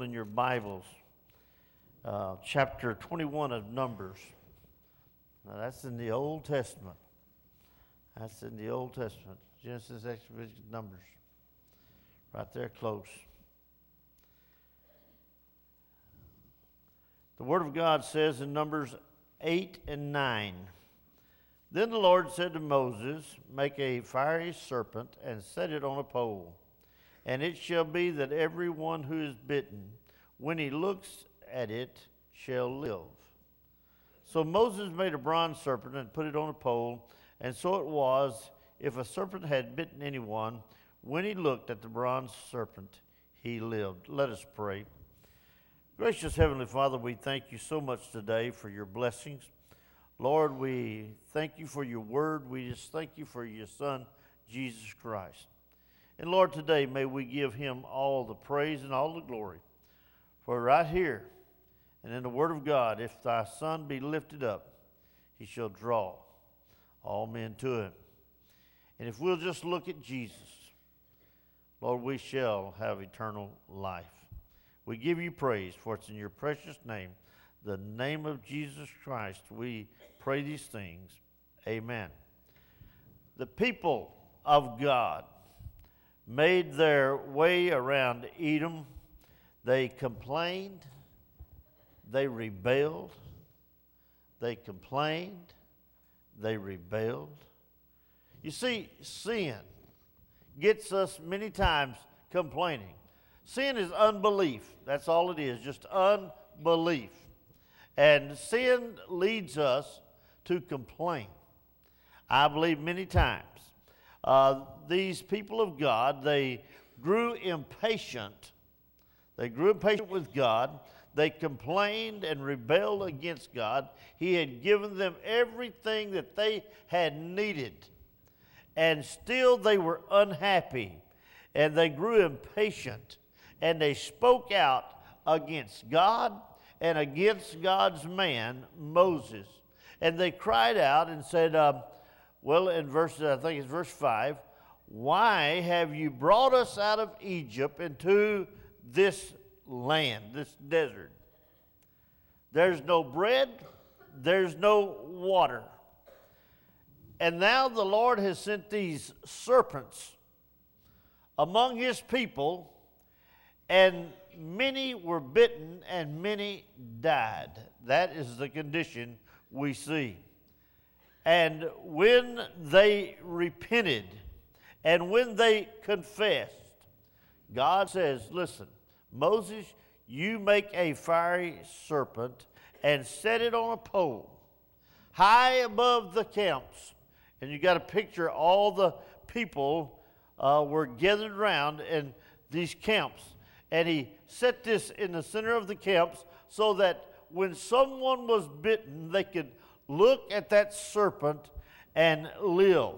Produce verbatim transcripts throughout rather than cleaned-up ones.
will, in your Bibles, uh, chapter twenty-one of Numbers. Now, that's in the Old Testament. That's in the Old Testament. Genesis, Exodus, Numbers. Right there close. The Word of God says in Numbers eight and nine, Then the Lord said to Moses, Make a fiery serpent and set it on a pole. And it shall be that every one who is bitten, when he looks at it, shall live. So Moses made a bronze serpent and put it on a pole. And so it was, if a serpent had bitten anyone, when he looked at the bronze serpent, he lived. Let us pray. Gracious Heavenly Father, we thank you so much today for your blessings. Lord, we thank you for your word. We just thank you for your Son, Jesus Christ. And Lord, today may we give him all the praise and all the glory. For right here and in the word of God, if thy Son be lifted up, he shall draw all men to him. And if we'll just look at Jesus, Lord, we shall have eternal life. We give you praise, for it's in your precious name, the name of Jesus Christ, we pray these things. Amen. The people of God made their way around Edom. They complained. They rebelled. They complained. They rebelled. You see, sin gets us many times complaining. Sin is unbelief. That's all it is, just unbelief. And sin leads us to complain. I believe many times uh, these people of God, they grew impatient. They grew impatient with God. They complained and rebelled against God. He had given them everything that they had needed. And still they were unhappy. And they grew impatient. And they spoke out against God and against God's man, Moses. And they cried out and said, uh, well, in verse, I think it's verse five, Why have you brought us out of Egypt into this land, this desert? There's no bread, there's no water. And now the Lord has sent these serpents among his people, and many were bitten and many died. That is the condition we see. And when they repented and when they confessed, God says, listen, Moses, you make a fiery serpent and set it on a pole high above the camps. And you got to picture all the people uh, were gathered around in these camps. And he set this in the center of the camps so that when someone was bitten, they could look at that serpent and live.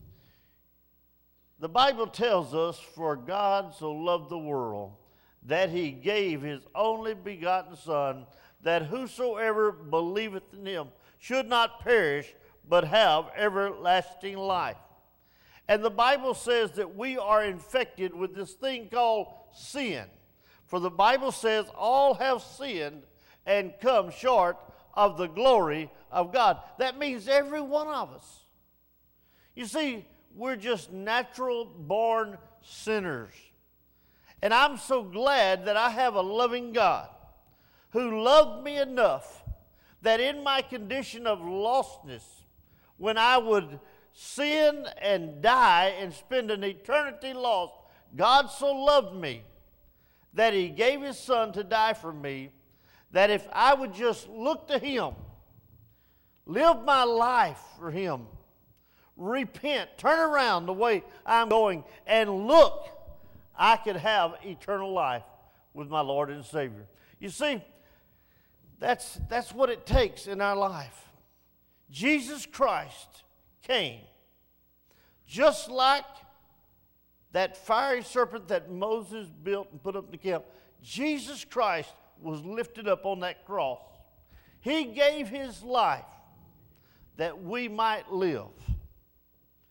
The Bible tells us, for God so loved the world that he gave his only begotten Son, that whosoever believeth in him should not perish, but have everlasting life. And the Bible says that we are infected with this thing called sin. For the Bible says all have sinned and come short of the glory of God. That means every one of us. You see, we're just natural born sinners. And I'm so glad that I have a loving God who loved me enough that in my condition of lostness, when I would sin and die and spend an eternity lost, God so loved me that he gave his Son to die for me, that if I would just look to him, live my life for him, repent, turn around the way I'm going, and look, I could have eternal life with my Lord and Savior. You see, that's, that's what it takes in our life. Jesus Christ came just like that fiery serpent that Moses built and put up in the camp. Jesus Christ was lifted up on that cross. He gave his life that we might live.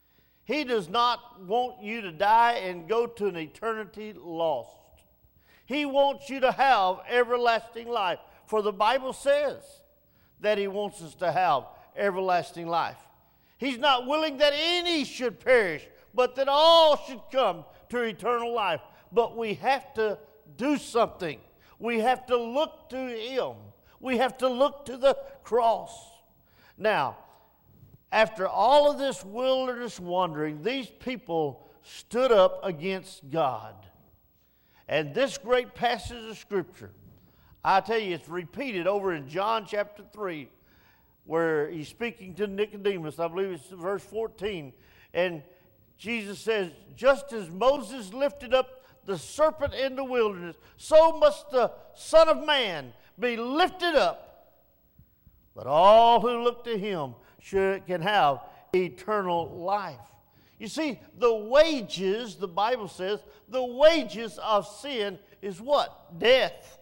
He does not want you to die and go to an eternity lost. He wants you to have everlasting life. For the Bible says that He wants us to have everlasting life. He's not willing that any should perish, but that all should come to eternal life. But we have to do something. We have to look to Him. We have to look to the cross. Now, after all of this wilderness wandering, these people stood up against God. And this great passage of Scripture, I tell you, it's repeated over in John chapter three, where He's speaking to Nicodemus. I believe it's verse fourteen. And Jesus says, just as Moses lifted up the serpent in the wilderness, so must the Son of Man be lifted up, but all who look to Him should, can have eternal life. You see, the wages, the Bible says, the wages of sin is what? Death.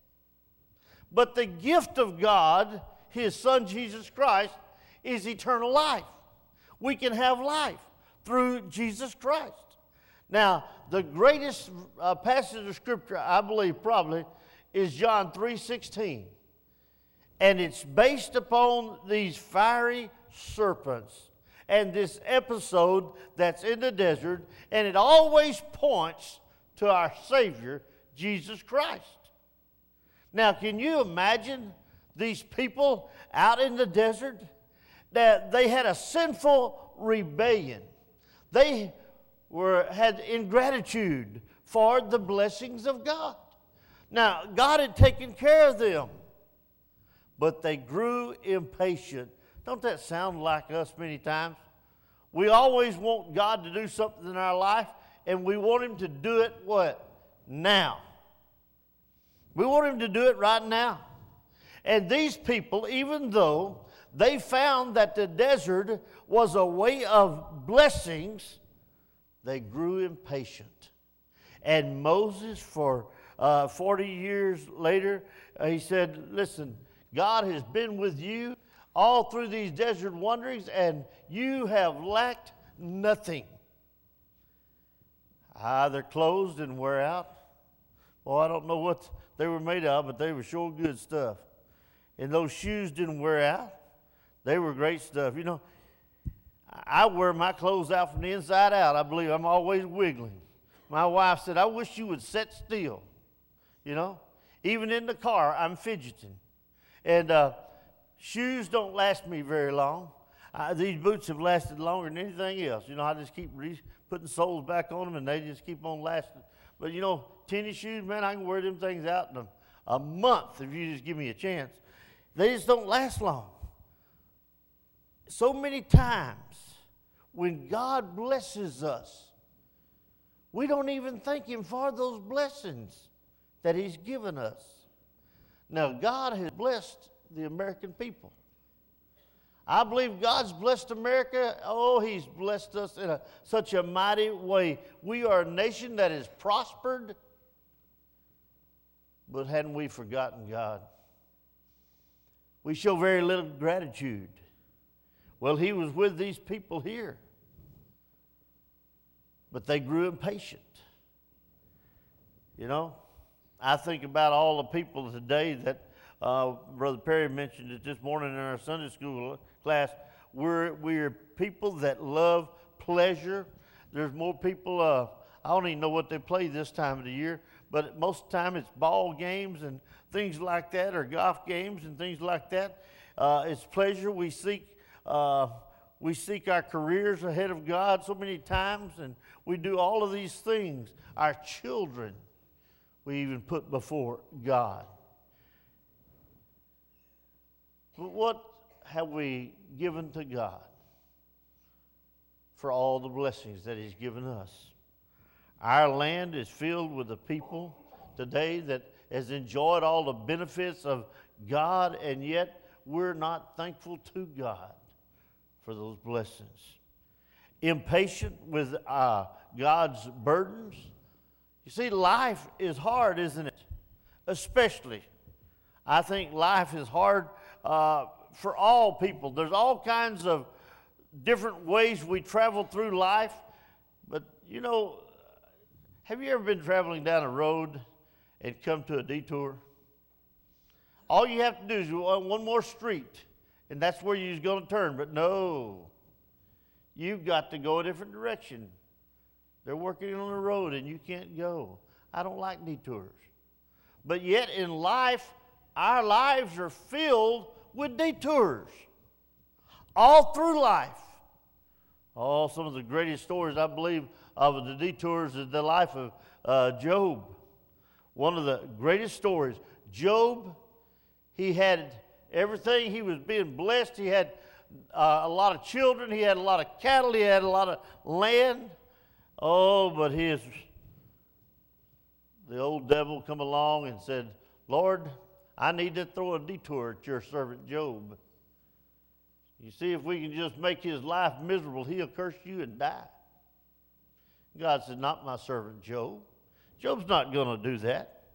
But the gift of God, His Son Jesus Christ, is eternal life. We can have life through Jesus Christ. Now, the greatest uh, passage of Scripture, I believe probably, is John three sixteen. And it's based upon these fiery serpents and this episode that's in the desert, and it always points to our Savior, Jesus Christ. Now, can you imagine these people out in the desert? That they had a sinful rebellion. They were had ingratitude for the blessings of God. Now, God had taken care of them, but they grew impatient. Don't that sound like us many times? We always want God to do something in our life, and we want Him to do it what? Now. We want Him to do it right now. And these people, even though they found that the desert was a way of blessings, they grew impatient. And Moses, for uh, forty years later, uh, he said, listen, God has been with you all through these desert wanderings, and you have lacked nothing. Ah, their clothes didn't wear out. Well, I don't know what they were made of, but they were sure good stuff. And those shoes didn't wear out. They were great stuff. You know, I wear my clothes out from the inside out. I believe I'm always wiggling. My wife said, I wish you would sit still. You know, even in the car, I'm fidgeting. And uh, shoes don't last me very long. Uh, these boots have lasted longer than anything else. You know, I just keep re- putting soles back on them, and they just keep on lasting. But, you know, tennis shoes, man, I can wear them things out in a, a month if you just give me a chance. They just don't last long. So many times when God blesses us, we don't even thank Him for those blessings that He's given us. Now, God has blessed the American people. I believe God's blessed America. Oh, He's blessed us in a, such a mighty way. We are a nation that has prospered, but hadn't we forgotten God? We show very little gratitude. Well, He was with these people here, but they grew impatient. You know, I think about all the people today that uh, Brother Perry mentioned it this morning in our Sunday school class. We're, we're people that love pleasure. There's more people, uh, I don't even know what they play this time of the year, but most of the time it's ball games and things like that, or golf games and things like that. Uh, it's pleasure. We seek, uh, we seek our careers ahead of God so many times, and we do all of these things. Our children, we even put before God. But what have we given to God for all the blessings that He's given us? Our land is filled with the people today that has enjoyed all the benefits of God, and yet we're not thankful to God for those blessings. Impatient with uh, God's burdens. You see, life is hard, isn't it? Especially, I think life is hard uh, for all people. There's all kinds of different ways we travel through life. But, you know, have you ever been traveling down a road and come to a detour? All you have to do is one more street, and that's where you're going to turn. But no, you've got to go a different direction. They're working on the road, and you can't go. I don't like detours. But yet in life, our lives are filled with detours. All through life. Oh, some of the greatest stories, I believe, of the detours is the life of uh, Job. One of the greatest stories. Job, he had everything. He was being blessed. He had uh, a lot of children. He had a lot of cattle. He had a lot of land. Oh, but his, the old devil come along and said, Lord, I need to throw a detour at your servant Job. You see, if we can just make his life miserable, he'll curse you and die. God said, not my servant Job. Job's not going to do that.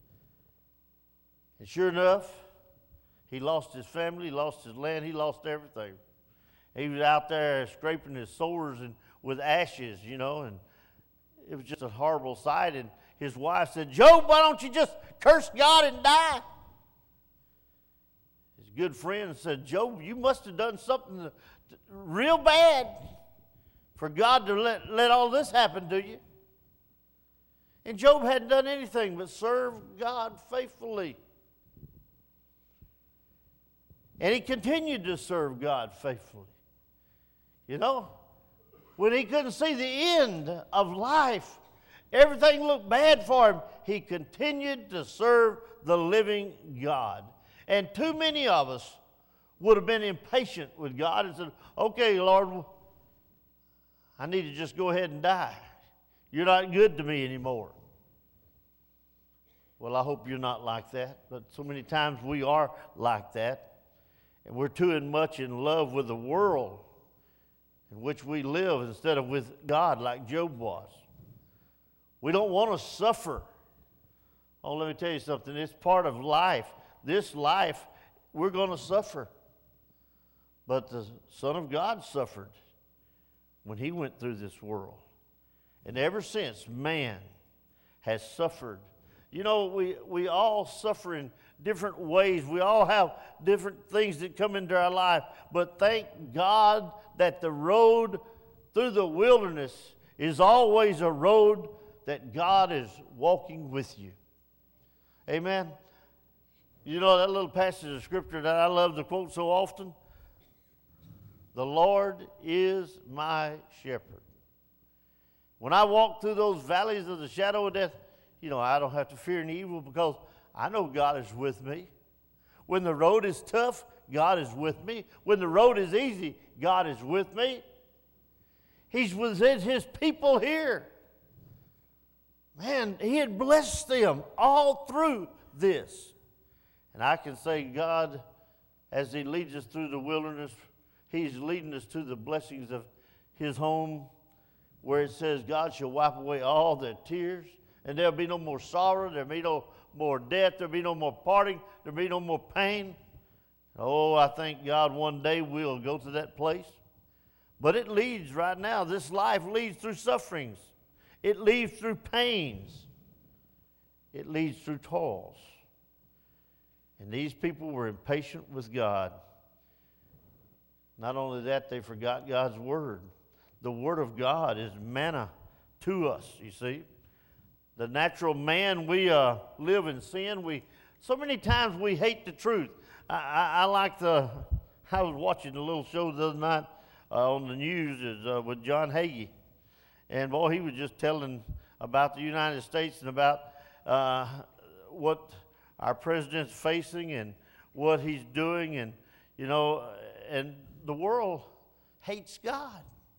And sure enough, he lost his family, he lost his land, he lost everything. He was out there scraping his sores and with ashes, you know, and it was just a horrible sight. And his wife said, Job, why don't you just curse God and die? His good friend said, Job, you must have done something real bad for God to let, let all this happen to you. And Job hadn't done anything but serve God faithfully. And he continued to serve God faithfully. You know, when he couldn't see the end of life, everything looked bad for him, he continued to serve the living God. And too many of us would have been impatient with God and said, okay, Lord, I need to just go ahead and die. You're not good to me anymore. Well, I hope you're not like that, but so many times we are like that. And we're too much in love with the world in which we live instead of with God like Job was. We don't want to suffer. Oh, let me tell you something. It's part of life. This life, we're going to suffer. But the Son of God suffered when he went through this world. And ever since, man has suffered. You know, we, we all suffer in different ways. We all have different things that come into our life. But thank God that the road through the wilderness is always a road that God is walking with you. Amen. You know that little passage of Scripture that I love to quote so often? The Lord is my shepherd. When I walk through those valleys of the shadow of death, you know, I don't have to fear any evil because I know God is with me. When the road is tough, God is with me. When the road is easy, God is with me. He's within his people here. Man, he had blessed them all through this. And I can say, God, as he leads us through the wilderness, he's leading us to the blessings of his home, where it says God shall wipe away all their tears, and there'll be no more sorrow, there'll be no more death, there'll be no more parting, there'll be no more pain. Oh, I thank God one day we'll go to that place. But it leads right now, this life leads through sufferings. It leads through pains. It leads through toils. And these people were impatient with God. Not only that, they forgot God's word. The word of God is manna to us, you see. The natural man, we uh, live in sin. We so many times we hate the truth. I, I, I like the, I was watching a little show the other night uh, on the news is, uh, with John Hagee. And boy, he was just telling about the United States and about uh, what our president's facing and what he's doing. And, you know, and the world hates God.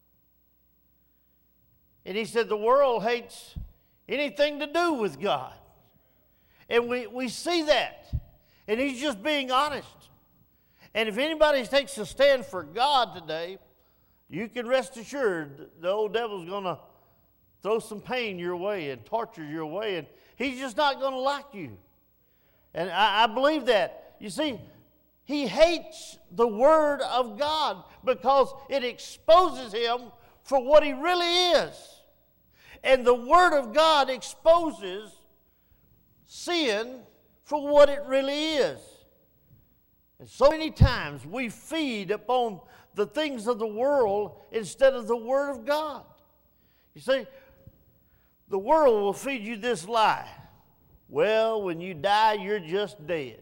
And he said the world hates anything to do with God. And we, we see that. And he's just being honest. And if anybody takes a stand for God today, you can rest assured the old devil's going to throw some pain your way and torture your way. And he's just not going to like you. And I, I believe that. You see, he hates the Word of God because it exposes him for what he really is. And the Word of God exposes sin for what it really is. And so many times we feed upon the things of the world instead of the Word of God. You see, the world will feed you this lie. Well, when you die, you're just dead.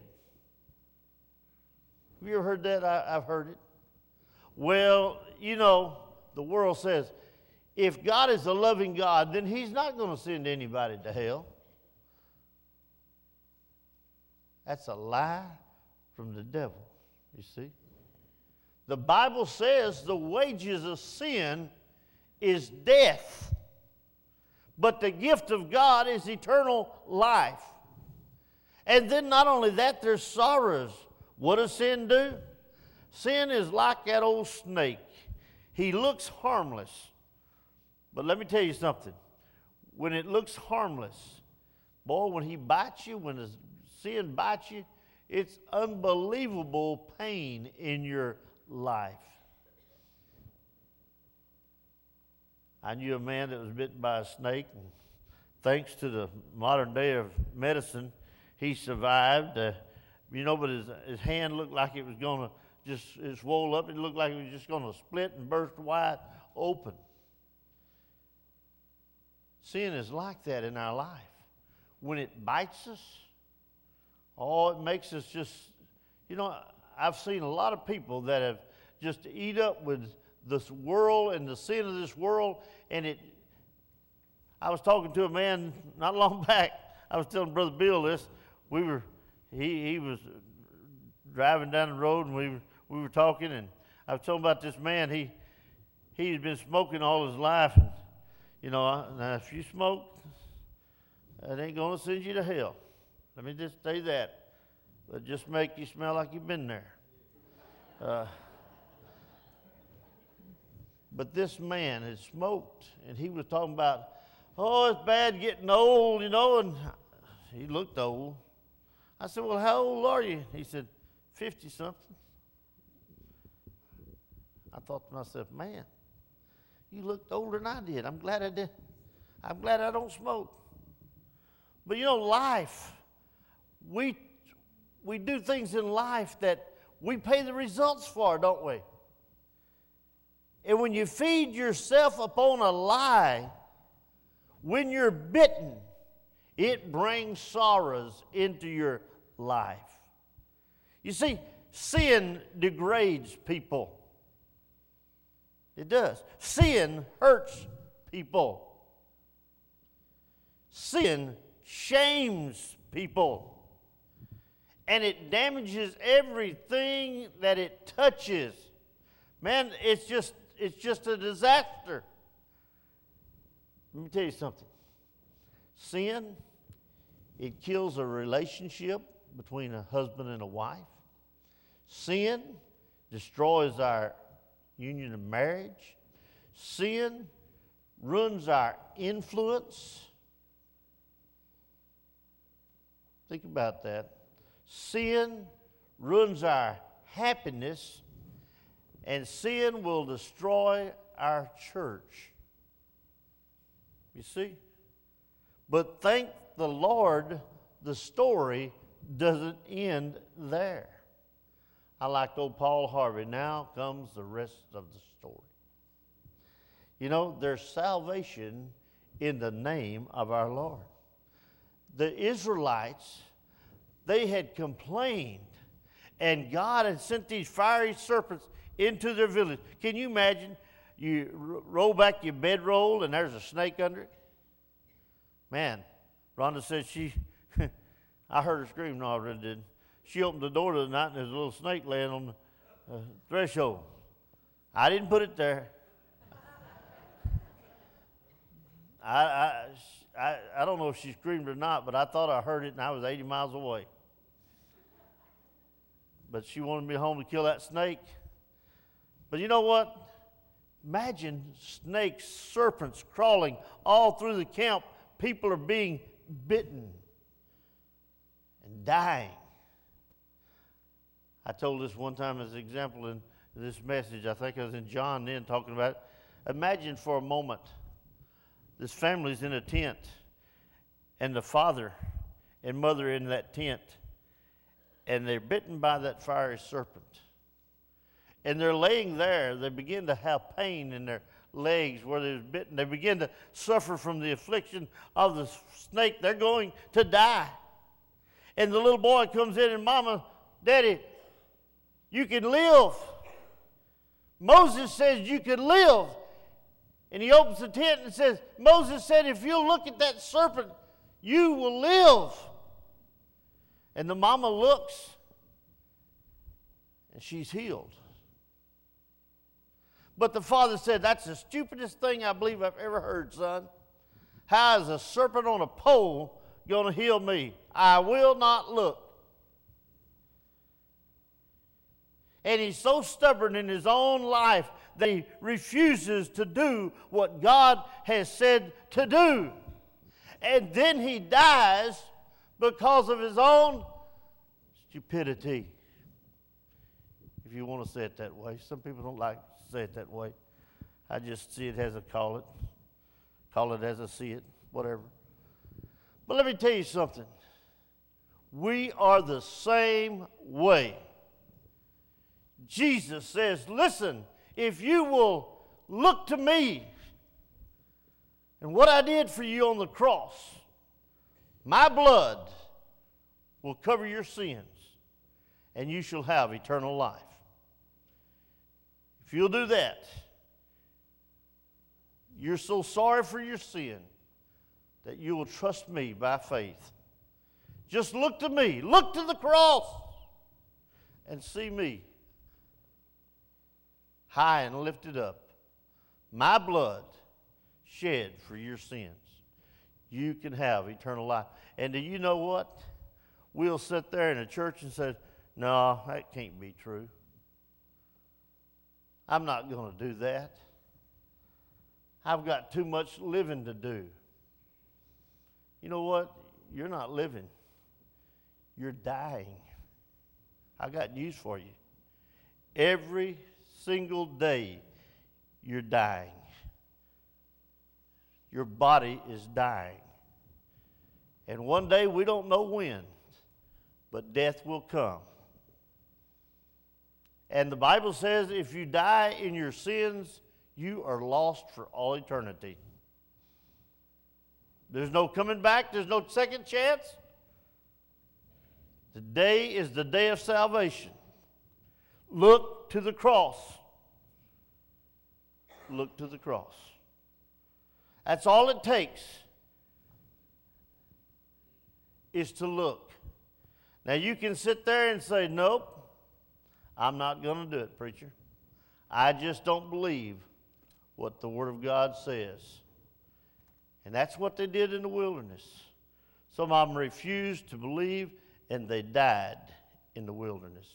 Have you ever heard that? I, I've heard it. Well, you know, the world says, if God is a loving God, then He's not going to send anybody to hell. That's a lie from the devil, you see. The Bible says the wages of sin is death, but the gift of God is eternal life. And then not only that, there's sorrows. What does sin do? Sin is like that old snake. He looks harmless. But let me tell you something. When it looks harmless, boy, when he bites you, when the sin bites you, it's unbelievable pain in your life. I knew a man that was bitten by a snake, and thanks to the modern day of medicine, he survived. Uh, you know, but his, his hand looked like it was going to just, it swole up. It looked like it was just going to split and burst wide open. Sin is like that in our life. When it bites us, oh, it makes us just, you know, I've seen a lot of people that have just eat up with this world and the sin of this world, and it, I was talking to a man not long back. I was telling Brother Bill this. We were, he, he was driving down the road, and we were, we were talking, and I was talking about this man. He, he's been smoking all his life, and, you know, now if you smoke, it ain't going to send you to hell. Let me just say that. It'll just make you smell like you've been there. Uh, but this man had smoked, and he was talking about, oh, it's bad getting old, you know, and he looked old. I said, well, how old are you? He said, fifty-something. I thought to myself, man, you looked older than I did. I'm glad I did. I'm glad I don't smoke. But you know, life, we we do things in life that we pay the results for, don't we? And when you feed yourself upon a lie, when you're bitten, it brings sorrows into your life. You see, sin degrades people. It does. Sin hurts people. Sin shames people. And it damages everything that it touches. Man, it's just it's just a disaster. Let me tell you something. Sin, it kills a relationship between a husband and a wife. Sin destroys our union of marriage. Sin ruins our influence. Think about that. Sin ruins our happiness, and sin will destroy our church. You see? But thank the Lord, the story doesn't end there. I liked old Paul Harvey. Now comes the rest of the story. You know, there's salvation in the name of our Lord. The Israelites, they had complained, and God had sent these fiery serpents into their village. Can you imagine? You r- roll back your bedroll, and there's a snake under it. Man, Rhonda said she, I heard her scream, no, I really didn't. She opened the door the night, and there's a little snake laying on the uh, threshold. I didn't put it there. I, I, I, I don't know if she screamed or not, but I thought I heard it, and I was eighty miles away. But she wanted me home to kill that snake. But you know what? Imagine snakes, serpents crawling all through the camp. People are being bitten and dying. I told this one time as an example in this message. I think I was in John then talking about it. Imagine for a moment, this family's in a tent, and the father and mother in that tent, and they're bitten by that fiery serpent. And they're laying there. They begin to have pain in their legs where they're bitten. They begin to suffer from the affliction of the snake. They're going to die. And the little boy comes in and, Mama, Daddy, you can live. Moses says you can live. And he opens the tent and says, Moses said, if you'll look at that serpent, you will live. And the mama looks, and she's healed. But the father said, that's the stupidest thing I believe I've ever heard, son. How is a serpent on a pole going to heal me? I will not look. And he's so stubborn in his own life that he refuses to do what God has said to do. And then he dies because of his own stupidity. If you want to say it that way. Some people don't like to say it that way. I just see it as I call it. Call it as I see it, whatever. But let me tell you something. We are the same way. Jesus says, listen, if you will look to me and what I did for you on the cross, my blood will cover your sins and you shall have eternal life. If you'll do that, you're so sorry for your sin that you will trust me by faith. Just look to me, look to the cross, and see me high and lifted up. My blood shed for your sins. You can have eternal life. And do you know what? We'll sit there in a church and say, no, that can't be true. I'm not going to do that. I've got too much living to do. You know what? You're not living. You're dying. I got news for you. Every single day, you're dying. Your body is dying. And one day, we don't know when, but death will come. And the Bible says if you die in your sins, you are lost for all eternity. There's no coming back. There's no second chance. Today is the day of salvation. Look to the cross. Look to the cross. That's all it takes is to look. Now you can sit there and say, nope, I'm not going to do it, preacher. I just don't believe what the Word of God says. And that's what they did in the wilderness. Some of them refused to believe, and they died in the wilderness.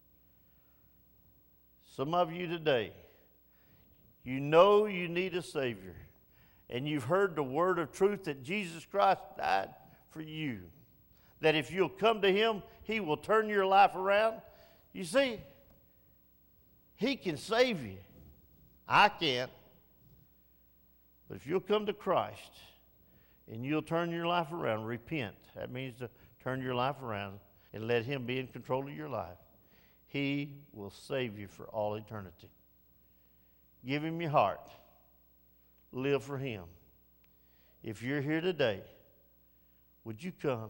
Some of you today, you know you need a Savior, and you've heard the word of truth that Jesus Christ died for you, that if you'll come to Him, He will turn your life around. You see, He can save you. I can't. But if you'll come to Christ and you'll turn your life around, repent. That means to turn your life around and let Him be in control of your life. He will save you for all eternity. Give Him your heart. Live for Him. If you're here today, would you come?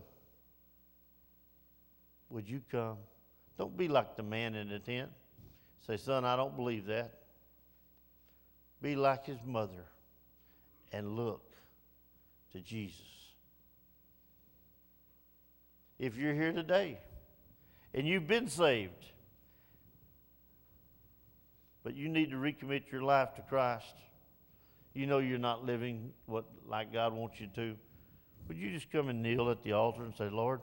Would you come? Don't be like the man in the tent. Say, son, I don't believe that. Be like his mother and look to Jesus. If you're here today and you've been saved, but you need to recommit your life to Christ, you know you're not living what like God wants you to, would you just come and kneel at the altar and say, Lord,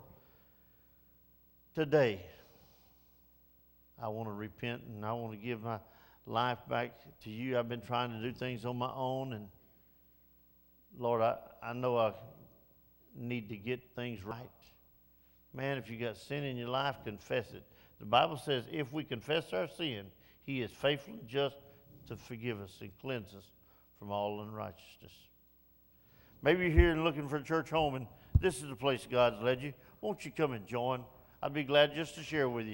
today I want to repent and I want to give my life back to you. I've been trying to do things on my own, and Lord, I, I know I need to get things right. Man, if you got sin in your life, confess it. The Bible says if we confess our sin, He is faithful and just to forgive us and cleanse us from all unrighteousness. Maybe you're here and looking for a church home, and this is the place God's led you. won't you come and join? I'd be glad just to share with you.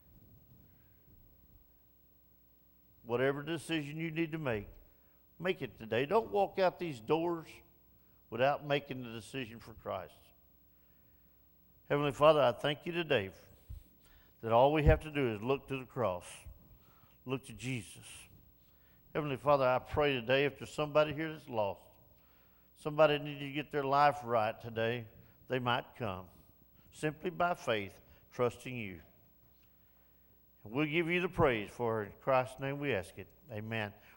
Whatever decision you need to make, make it today. Don't walk out these doors without making the decision for Christ. Heavenly Father, I thank you today that all we have to do is look to the cross, look to Jesus. Heavenly Father, I pray today if there's somebody here that's lost, somebody needs to get their life right today, they might come simply by faith, trusting you. We'll give you the praise, for in Christ's name we ask it. Amen.